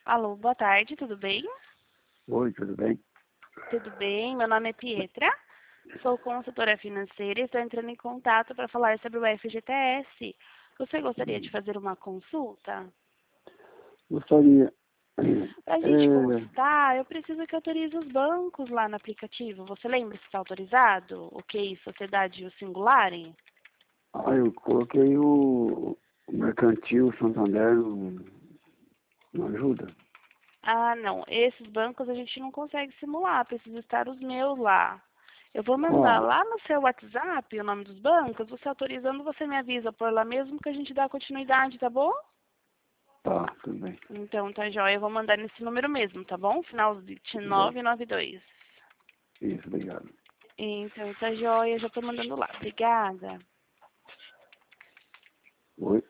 Alô, boa tarde, tudo bem? Oi, tudo bem? Tudo bem, meu nome é Pietra, sou consultora financeira e estou entrando em contato para falar sobre o FGTS. Você gostaria de fazer uma consulta? Gostaria. Para a gente consultar, eu preciso que autorize os bancos lá no aplicativo. Você lembra se está autorizado? O QI, Sociedade e o Singularem? Eu coloquei o Mercantil Santander, não ajuda? Ah, não. Esses bancos a gente não consegue simular. Precisa estar os meus lá. Eu vou mandar Qual? lá no seu WhatsApp o nome dos bancos. Você autorizando, você me avisa por lá mesmo que a gente dá continuidade, tá bom? Tá, tudo bem. Então, tá jóia. Eu vou mandar nesse número mesmo, tá bom? Final Obrigado. 2992. Isso, obrigado. Então, tá jóia. Já tô mandando lá. Obrigada. Oi?